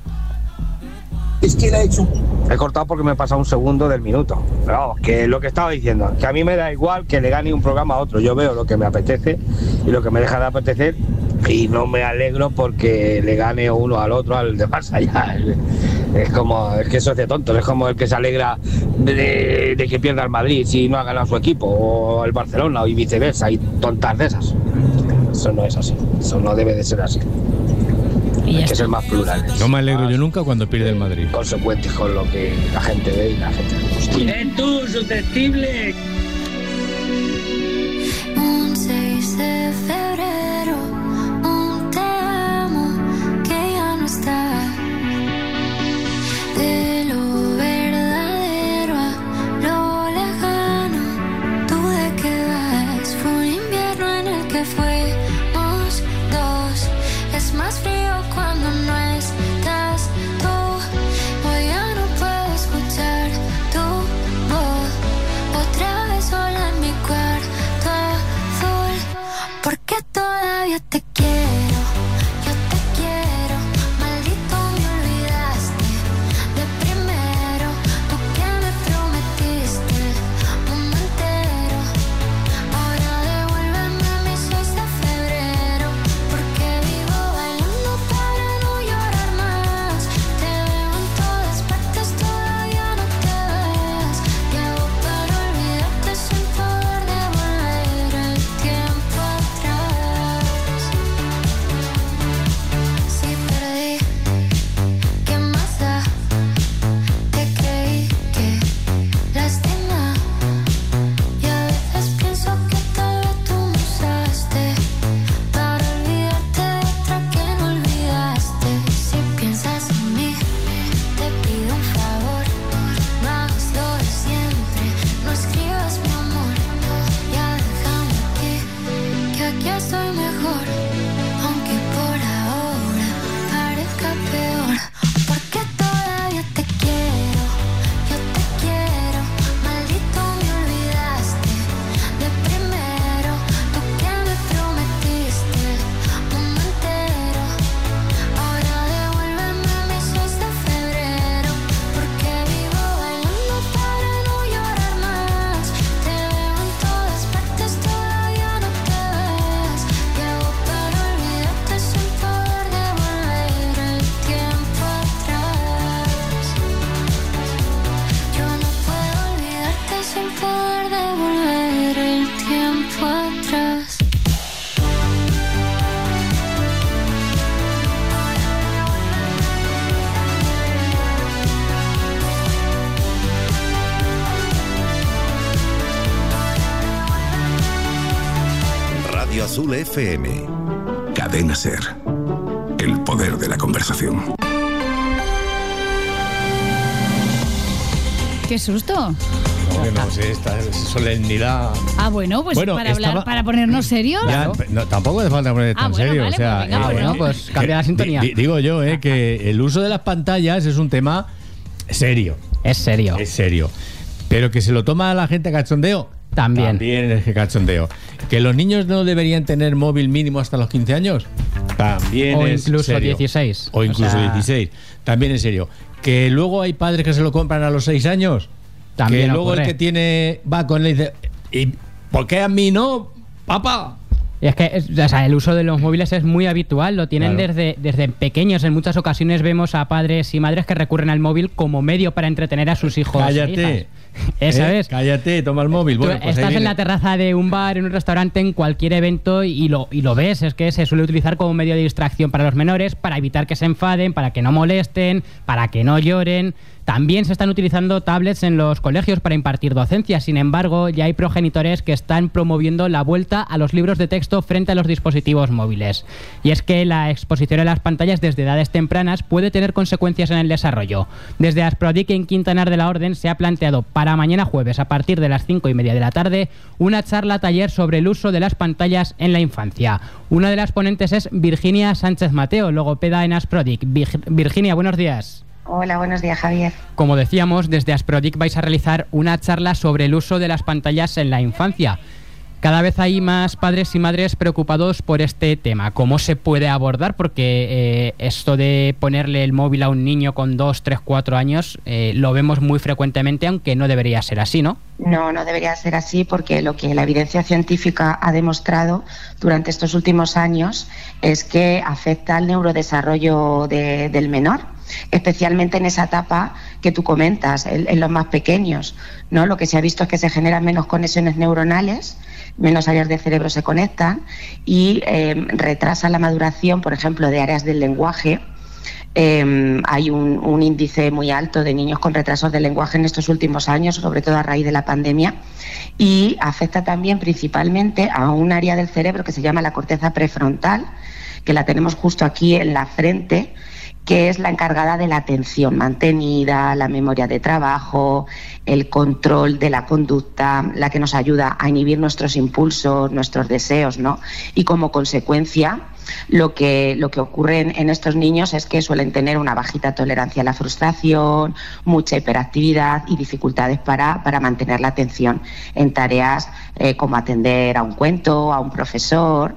Es que he hecho. He cortado porque me he pasado un segundo del minuto. Pero vamos, que lo que estaba diciendo, que a mí me da igual que le gane un programa a otro. Yo veo lo que me apetece y lo que me deja de apetecer y no me alegro porque le gane uno al otro, al de más allá. Es como, es que eso es de tonto, es como el que se alegra de, de que pierda el Madrid si no ha ganado su equipo, o el Barcelona, y viceversa, y tontas de esas. Eso no es así, eso no debe de ser así. Hay que ser más plurales. No me alegro yo nunca cuando pierde el Madrid. Consecuentes con lo que la gente ve y la gente le gusta. ¡Eh, tú, susceptible! Un seis de febrero, un te amo que ya no está. De lo verdadero a lo lejano, ¿tú de qué vas? Fue un invierno en el que fuimos dos. Es más frío cuando no estás tú. Hoy ya no puedo escuchar tu voz. Otra vez Azul F M. Cadena Ser. El poder de la conversación. ¡Qué susto! No, no sé, esta solemnidad. Ah, bueno, pues Bueno, para estaba- hablar, para ponernos serios. Ya, no, tampoco hace falta poner Ah, tan bueno, serio. vale, o sea, pues venga, eh, bueno, pues cambia la eh, sintonía. di- digo yo, eh, que el uso de las pantallas es un tema serio. Es serio. Es serio. Pero que se lo toma la gente a cachondeo. También. También es que cachondeo. Que los niños no deberían tener móvil mínimo hasta los quince años. También O es incluso serio. dieciséis. O incluso O sea- dieciséis. También es serio. Que luego hay padres que se lo compran a los seis años. También que luego ocurre. el que tiene va con él y dice, ¿y por qué a mí no, papá? Y es que es- o sea, el uso de los móviles es muy habitual, lo tienen Claro. desde, desde pequeños. En muchas ocasiones vemos a padres y madres que recurren al móvil como medio para entretener a sus hijos. e Cállate. hijas. Esa ¿Eh? es. Cállate, toma el móvil. Tú Bueno, pues ahí estás en viene. la terraza de un bar, en un restaurante, en cualquier evento y lo, y lo ves, es que se suele utilizar como medio de distracción para los menores, para evitar que se enfaden, para que no molesten, para que no lloren. También se están utilizando tablets en los colegios para impartir docencia. Sin embargo, ya hay progenitores que están promoviendo la vuelta a los libros de texto frente a los dispositivos móviles. Y es que la exposición a las pantallas desde edades tempranas puede tener consecuencias en el desarrollo. Desde Asprodic en Quintanar de la Orden se ha planteado para mañana jueves a partir de las cinco y media de la tarde una charla taller sobre el uso de las pantallas en la infancia. Una de las ponentes es Virginia Sánchez Mateo, logopeda en Asprodic. Vir- Virginia, buenos días. Hola, buenos días, Javier. Como decíamos, desde Asprodic vais a realizar una charla sobre el uso de las pantallas en la infancia. Cada vez hay más padres y madres preocupados por este tema. ¿Cómo se puede abordar? Porque eh, esto de ponerle el móvil a un niño con dos, tres, cuatro años eh, lo vemos muy frecuentemente, aunque no debería ser así, ¿no? No, no debería ser así porque lo que la evidencia científica ha demostrado durante estos últimos años es que afecta al neurodesarrollo de- del menor, especialmente en esa etapa que tú comentas, en, en los más pequeños, ¿no? Lo que se ha visto es que se generan menos conexiones neuronales, menos áreas del cerebro se conectan y eh, retrasa la maduración, por ejemplo, de áreas del lenguaje. Eh, hay un, un índice muy alto de niños con retrasos del lenguaje en estos últimos años, sobre todo a raíz de la pandemia, y afecta también principalmente a un área del cerebro que se llama la corteza prefrontal, que la tenemos justo aquí en la frente, que es la encargada de la atención mantenida, la memoria de trabajo, el control de la conducta, la que nos ayuda a inhibir nuestros impulsos, nuestros deseos, ¿no? Y como consecuencia, lo que, lo que ocurre en, en estos niños es que suelen tener una bajita tolerancia a la frustración, mucha hiperactividad y dificultades para, para mantener la atención en tareas eh, como atender a un cuento, a un profesor.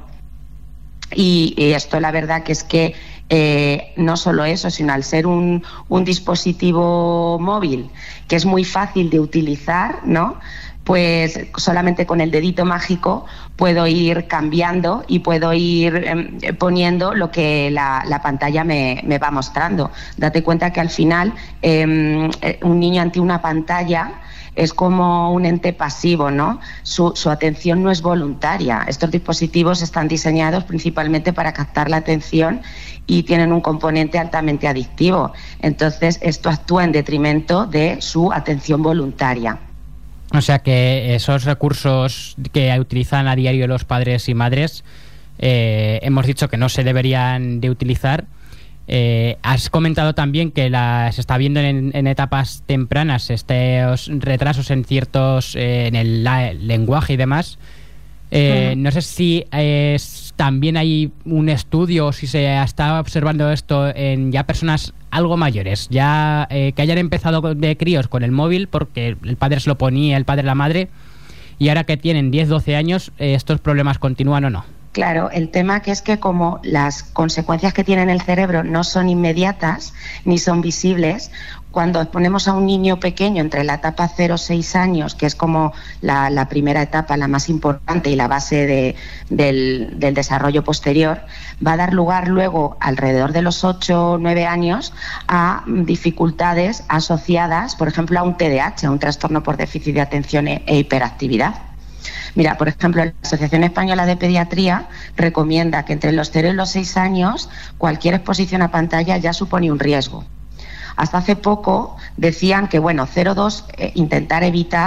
Y, y esto la verdad que es que eh, no solo eso, sino al ser un, un dispositivo móvil que es muy fácil de utilizar, ¿no? Pues solamente con el dedito mágico puedo ir cambiando y puedo ir eh, poniendo lo que la, la pantalla me, me va mostrando. Date cuenta que al final eh, un niño ante una pantalla es como un ente pasivo, ¿no? Su, su atención no es voluntaria. Estos dispositivos están diseñados principalmente para captar la atención y tienen un componente altamente adictivo. Entonces, esto actúa en detrimento de su atención voluntaria. O sea que esos recursos que utilizan a diario los padres y madres, eh, hemos dicho que no se deberían de utilizar. Eh, has comentado también que la, se está viendo en, en etapas tempranas estos retrasos en ciertos eh, en el la, lenguaje y demás. Eh, uh-huh. No sé si eh, también hay un estudio o si se está observando esto en ya personas algo mayores, ya eh, que hayan empezado de críos con el móvil porque el padre se lo ponía, el padre la madre, y ahora que tienen diez, doce años, eh, ¿estos problemas continúan o no? Claro, el tema que es que como las consecuencias que tiene en el cerebro no son inmediatas ni son visibles, cuando exponemos a un niño pequeño entre la etapa cero a seis años, que es como la, la primera etapa, la más importante y la base de, del, del desarrollo posterior, va a dar lugar luego, alrededor de los ocho o nueve años, a dificultades asociadas, por ejemplo, a un T D A H, a un trastorno por déficit de atención e, e hiperactividad. Mira, por ejemplo, la Asociación Española de Pediatría recomienda que entre los cero y los seis años cualquier exposición a pantalla ya supone un riesgo. Hasta hace poco decían que, bueno, cero dos, eh, intentar evitar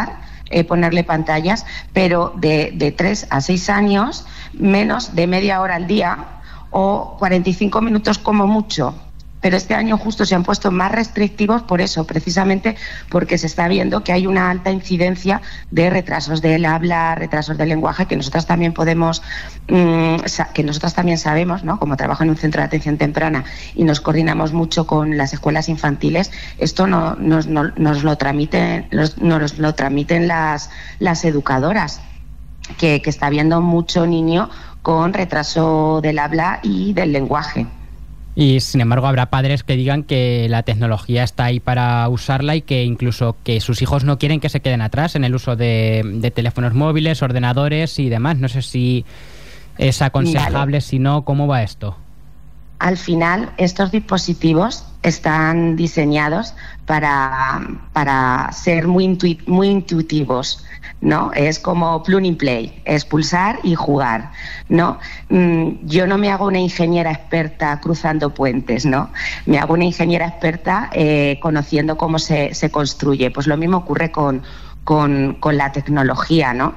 eh, ponerle pantallas, pero de, de tres a seis años, menos de media hora al día o cuarenta y cinco minutos como mucho. Pero este año justo se han puesto más restrictivos por eso, precisamente porque se está viendo que hay una alta incidencia de retrasos del habla, retrasos del lenguaje, que nosotras también podemos, mmm, que nosotras también sabemos, ¿no? Como trabajo en un centro de atención temprana y nos coordinamos mucho con las escuelas infantiles, esto no, nos, no, nos lo tramiten, nos, nos lo tramiten las, las educadoras, que, que está habiendo mucho niño con retraso del habla y del lenguaje. Y sin embargo habrá padres que digan que la tecnología está ahí para usarla y que incluso que sus hijos no quieren que se queden atrás en el uso de, de teléfonos móviles, ordenadores y demás. No sé si es aconsejable, vale. Si no, ¿cómo va esto? Al final, estos dispositivos están diseñados para, para ser muy, intuit, muy intuitivos, ¿no? Es como plug and play, es pulsar y jugar, ¿no? Yo no me hago una ingeniera experta cruzando puentes, ¿no? Me hago una ingeniera experta eh, conociendo cómo se, se construye. Pues lo mismo ocurre con, con, con la tecnología, ¿no?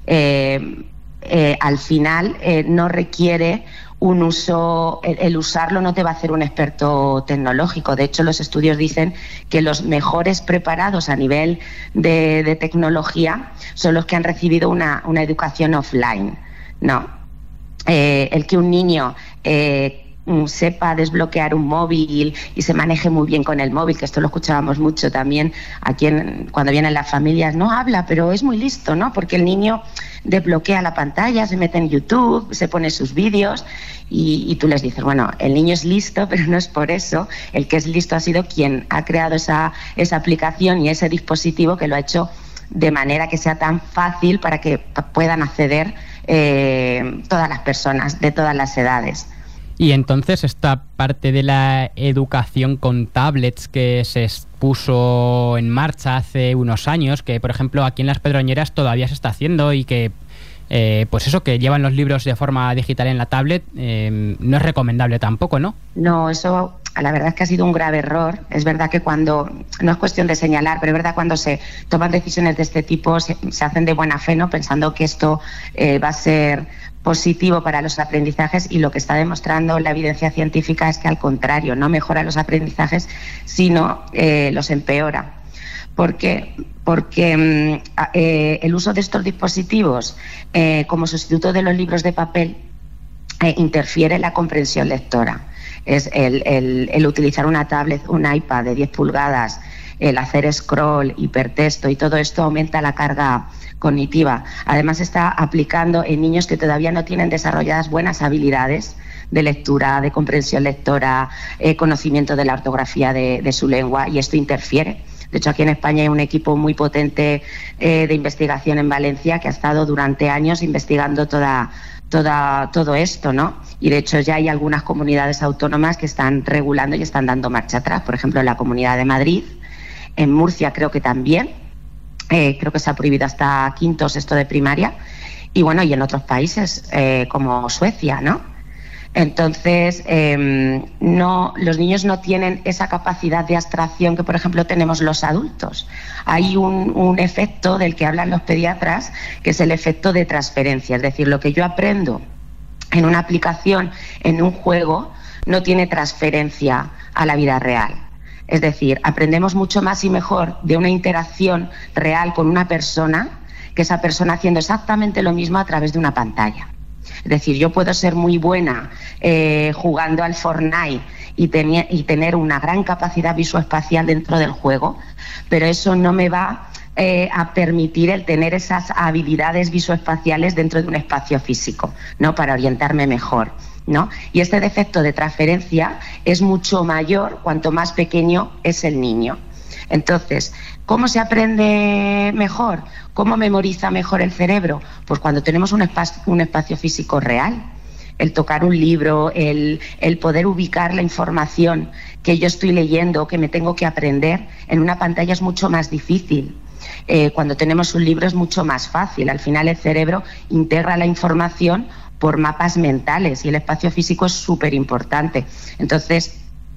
Eh, eh, al final eh, no requiere un uso, el, el usarlo no te va a hacer un experto tecnológico. De hecho, los estudios dicen que los mejores preparados a nivel de, de tecnología son los que han recibido una, una educación offline, ¿no? Eh, el que un niño eh, sepa desbloquear un móvil y se maneje muy bien con el móvil, que esto lo escuchábamos mucho también aquí en, cuando vienen las familias, no habla, pero es muy listo, ¿no? Porque el niño desbloquea la pantalla, se mete en YouTube, se pone sus vídeos y, y tú les dices, bueno, el niño es listo, pero no es por eso. El que es listo ha sido quien ha creado esa, esa aplicación y ese dispositivo que lo ha hecho de manera que sea tan fácil para que puedan acceder eh, todas las personas de todas las edades. Y entonces esta parte de la educación con tablets que se puso en marcha hace unos años, que por ejemplo aquí en Las Pedroñeras todavía se está haciendo y que eh, pues eso, que llevan los libros de forma digital en la tablet, eh, no es recomendable tampoco, ¿no? No, eso la verdad es que ha sido un grave error. Es verdad que cuando, no es cuestión de señalar, pero es verdad cuando se toman decisiones de este tipo se, se hacen de buena fe, ¿no? Pensando que esto eh, va a ser positivo para los aprendizajes, y lo que está demostrando la evidencia científica es que al contrario, no mejora los aprendizajes, sino eh, los empeora. ¿Por qué? Porque eh, el uso de estos dispositivos eh, como sustituto de los libros de papel eh, interfiere en la comprensión lectora. Es el, el, el utilizar una tablet, un iPad de diez pulgadas, el hacer scroll, hipertexto y todo esto aumenta la carga cognitiva. Además se está aplicando en niños que todavía no tienen desarrolladas buenas habilidades de lectura, de comprensión lectora, eh, conocimiento de la ortografía de, de su lengua, y esto interfiere. De hecho, aquí en España hay un equipo muy potente eh, de investigación en Valencia que ha estado durante años investigando toda, toda, todo esto, ¿no? Y de hecho ya hay algunas comunidades autónomas que están regulando y están dando marcha atrás. Por ejemplo, en la Comunidad de Madrid, en Murcia creo que también, eh, creo que se ha prohibido hasta quinto o sexto de primaria, y bueno, y en otros países eh, como Suecia, ¿no? Entonces, eh, no, los niños no tienen esa capacidad de abstracción que, por ejemplo, tenemos los adultos. Hay un, un efecto del que hablan los pediatras, que es el efecto de transferencia. Es decir, lo que yo aprendo en una aplicación, en un juego, no tiene transferencia a la vida real. Es decir, aprendemos mucho más y mejor de una interacción real con una persona que esa persona haciendo exactamente lo mismo a través de una pantalla. Es decir, yo puedo ser muy buena eh, jugando al Fortnite y, teni- y tener una gran capacidad visoespacial dentro del juego, pero eso no me va eh, a permitir el tener esas habilidades visoespaciales dentro de un espacio físico, ¿no? Para orientarme mejor, ¿no? Y este defecto de transferencia es mucho mayor cuanto más pequeño es el niño. Entonces, ¿cómo se aprende mejor? ¿Cómo memoriza mejor el cerebro? Pues cuando tenemos un espacio, un espacio físico real. El tocar un libro, el, el poder ubicar la información que yo estoy leyendo, que me tengo que aprender, en una pantalla es mucho más difícil. Eh, cuando tenemos un libro es mucho más fácil. Al final el cerebro integra la información por mapas mentales y el espacio físico es súper importante. Entonces,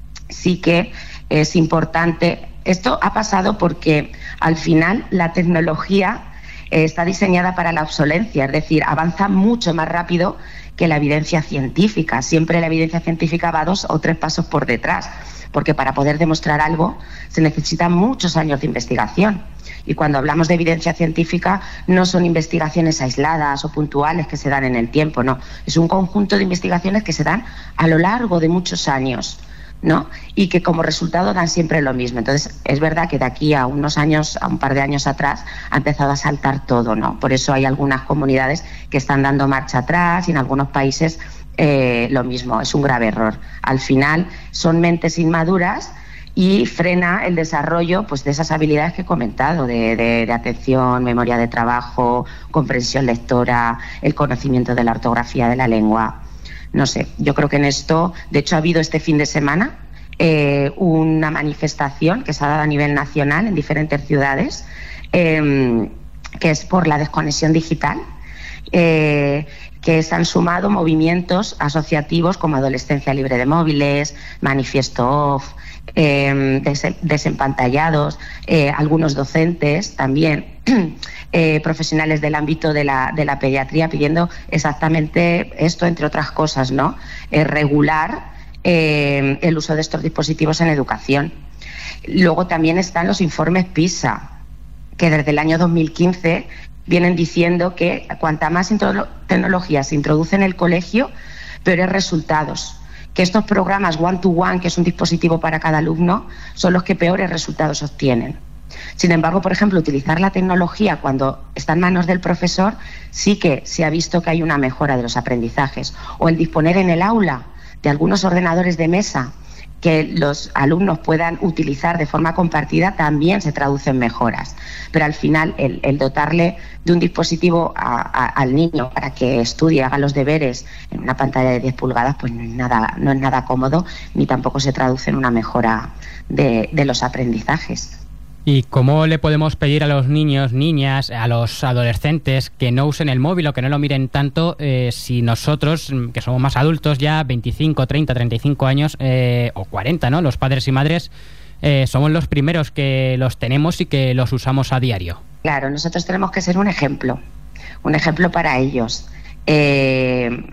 sí que es importante. Esto ha pasado porque al final la tecnología eh, está diseñada para la obsolencia, es decir, avanza mucho más rápido que la evidencia científica. Siempre la evidencia científica va dos o tres pasos por detrás, porque para poder demostrar algo se necesitan muchos años de investigación. Y cuando hablamos de evidencia científica no son investigaciones aisladas o puntuales que se dan en el tiempo, no. Es un conjunto de investigaciones que se dan a lo largo de muchos años, ¿no? Y que como resultado dan siempre lo mismo. Entonces es verdad que de aquí a unos años, a un par de años atrás, ha empezado a saltar todo, ¿no? Por eso hay algunas comunidades que están dando marcha atrás y en algunos países eh, lo mismo. Es un grave error. Al final son mentes inmaduras y frena el desarrollo pues, de esas habilidades que he comentado, de, de, de atención, memoria de trabajo, comprensión lectora, el conocimiento de la ortografía de la lengua. No sé, yo creo que en esto, de hecho ha habido este fin de semana eh, una manifestación que se ha dado a nivel nacional en diferentes ciudades, eh, que es por la desconexión digital, eh, que se han sumado movimientos asociativos como Adolescencia Libre de Móviles, Manifiesto Off, eh, des desempantallados, eh, algunos docentes también, eh, profesionales del ámbito de la, de la pediatría pidiendo exactamente esto, entre otras cosas, ¿no? Eh, regular eh, el uso de estos dispositivos en educación. Luego también están los informes PISA, que desde el año dos mil quince vienen diciendo que cuanta más tecnología se introduce en el colegio, peores resultados. Que estos programas one-to-one, que es un dispositivo para cada alumno, son los que peores resultados obtienen. Sin embargo, por ejemplo, utilizar la tecnología cuando está en manos del profesor, sí que se ha visto que hay una mejora de los aprendizajes. O el disponer en el aula de algunos ordenadores de mesa que los alumnos puedan utilizar de forma compartida, también se traduce en mejoras. Pero al final, el, el dotarle de un dispositivo a, a, al niño para que estudie, haga los deberes en una pantalla de diez pulgadas, pues no es nada, no es nada cómodo, ni tampoco se traduce en una mejora de, de los aprendizajes. ¿Y cómo le podemos pedir a los niños, niñas, a los adolescentes que no usen el móvil o que no lo miren tanto eh, si nosotros, que somos más adultos ya, veinticinco, treinta, treinta y cinco años eh, o cuarenta, ¿no? Los padres y madres eh, somos los primeros que los tenemos y que los usamos a diario? Claro, nosotros tenemos que ser un ejemplo, un ejemplo para ellos. Eh,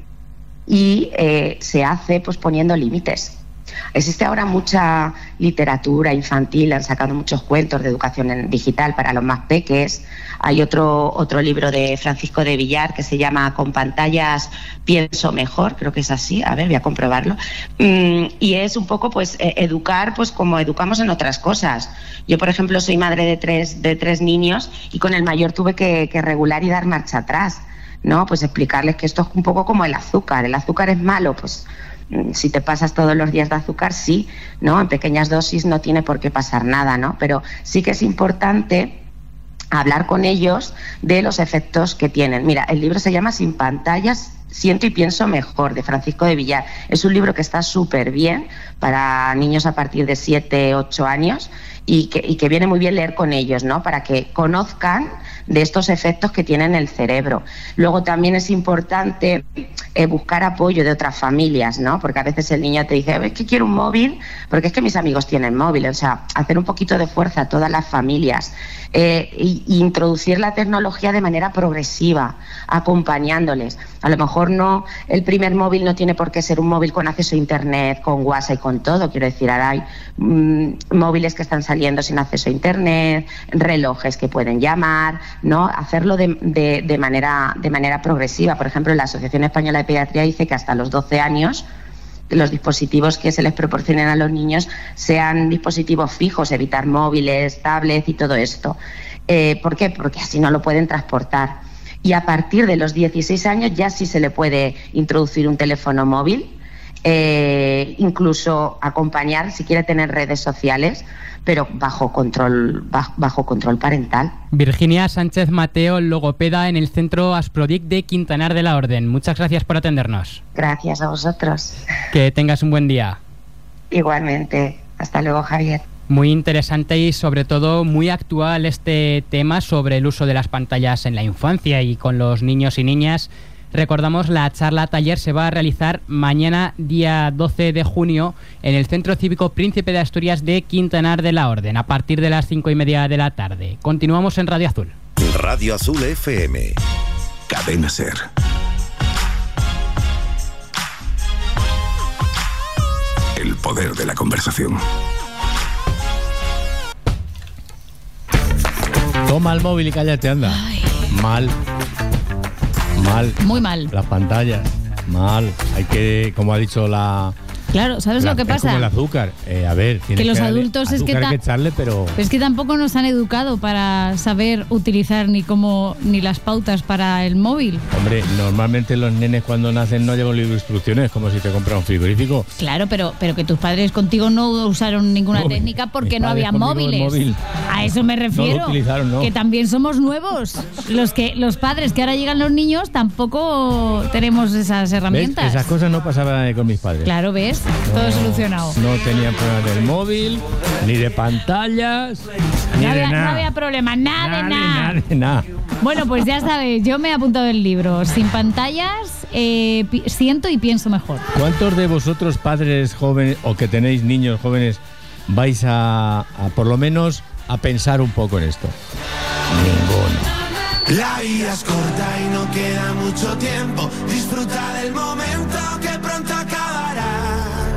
y eh, se hace pues poniendo límites. Existe ahora mucha literatura infantil, han sacado muchos cuentos de educación en digital para los más peques. Hay otro, otro libro de Francisco de Villar que se llama Con pantallas pienso mejor, creo que es así, a ver, voy a comprobarlo. Mm, y es un poco pues eh, educar pues como educamos en otras cosas. Yo, por ejemplo, soy madre de tres, de tres niños y con el mayor tuve que, que regular y dar marcha atrás, ¿no? Pues explicarles que esto es un poco como el azúcar. ¿El azúcar es malo? Pues si te pasas todos los días de azúcar, sí, ¿no? En pequeñas dosis no tiene por qué pasar nada, ¿no? Pero sí que es importante hablar con ellos de los efectos que tienen. Mira, el libro se llama Sin pantallas, siento y pienso mejor, de Francisco de Villar. Es un libro que está súper bien para niños a partir de siete, ocho años y que, y que viene muy bien leer con ellos, ¿no? Para que conozcan de estos efectos que tiene en el cerebro. Luego también es importante eh, buscar apoyo de otras familias, ¿no? Porque a veces el niño te dice, es que quiero un móvil, porque es que mis amigos tienen móvil. O sea, hacer un poquito de fuerza a todas las familias eh, y, y introducir la tecnología de manera progresiva, acompañándoles. A lo mejor no, el primer móvil no tiene por qué ser un móvil con acceso a internet, con WhatsApp y con todo. Quiero decir, ahora hay mmm, móviles que están saliendo sin acceso a internet, relojes que pueden llamar, ¿no? Hacerlo de, de, de, manera, de manera progresiva. Por ejemplo, la Asociación Española de Pediatría dice que hasta los doce años los dispositivos que se les proporcionen a los niños sean dispositivos fijos, evitar móviles, tablets y todo esto. Eh, ¿Por qué? Porque así no lo pueden transportar. Y a partir de los dieciséis años ya sí se le puede introducir un teléfono móvil, eh, incluso acompañar si quiere tener redes sociales, pero bajo control, bajo, bajo control parental. Virginia Sánchez Mateo, logopeda en el Centro Asprodic de Quintanar de la Orden. Muchas gracias por atendernos. Gracias a vosotros. Que tengas un buen día. Igualmente. Hasta luego, Javier. Muy interesante y sobre todo muy actual este tema sobre el uso de las pantallas en la infancia y con los niños y niñas. Recordamos, la charla taller se va a realizar mañana, día doce de junio, en el Centro Cívico Príncipe de Asturias de Quintanar de la Orden, a partir de las cinco y media de la tarde. Continuamos en Radio Azul. Radio Azul F M. Cadena Ser. El poder de la conversación. Toma el móvil y cállate, anda. Ay. Mal. Mal. Muy mal. Las pantallas. Mal. Hay que, como ha dicho la... Claro, ¿sabes la, lo que pasa? Es como el azúcar. Eh, a ver, tienes que los que darle adultos es que, azúcar ta- que echarle, pero... Pero es que tampoco nos han educado para saber utilizar ni cómo ni las pautas para el móvil. Hombre, normalmente los nenes cuando nacen no llevan libro de instrucciones, como si te compras un frigorífico. Claro, pero, pero que tus padres contigo no usaron ninguna No, técnica porque mis no padres había conmigo el móviles. móvil. A eso me No refiero. lo utilizaron, ¿no? Que también somos nuevos. Los que los padres que ahora llegan los niños tampoco tenemos esas ¿Ves? herramientas. Esas cosas no pasaban eh, con mis padres. Claro, ¿ves? Todo No, solucionado. No tenían problemas del móvil, ni de pantallas, ni No de había, no nada. había problema, nada de Nada, nada. nada de nada. Bueno, pues ya sabes, yo me he apuntado el libro. Sin pantallas, eh, pi- siento y pienso mejor. ¿Cuántos de vosotros, padres jóvenes o que tenéis niños jóvenes, vais a, a por lo menos a pensar un poco en esto? Ninguno. La vida es corta y no queda mucho tiempo. Disfruta del momento que pronto acabará.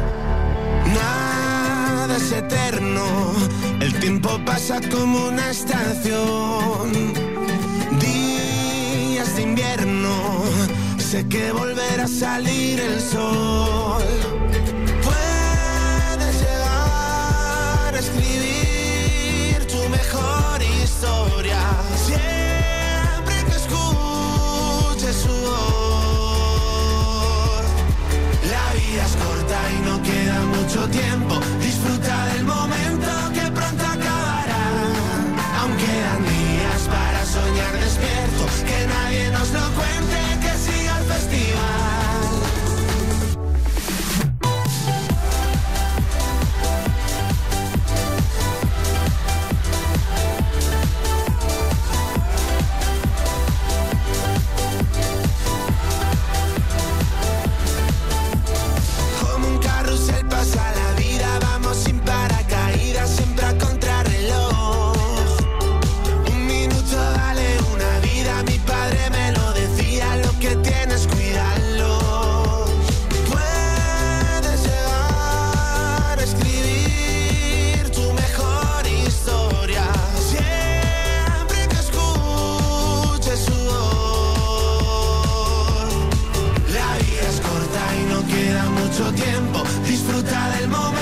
Nada es eterno, el tiempo pasa como una estación. Días de invierno, sé que volverá a salir el sol. Puedes llegar a escribir tu mejor historia. Siempre que escuches su voz. La vida es corta y no queda mucho tiempo. Disfruta del momento que pronto acabará. Aún quedan días para soñar despiertos. Que nadie nos lo cuente, que siga el festival. Como un carrusel pasa la vida, vamos sin paracaídas, siempre a contrarreloj. Un minuto vale una vida, mi padre me lo decía, lo que tienes cuídalo. Puedes llegar a escribir tu mejor historia, siempre que escuches su voz. La vida es corta y no queda mucho tiempo, disfruta del momento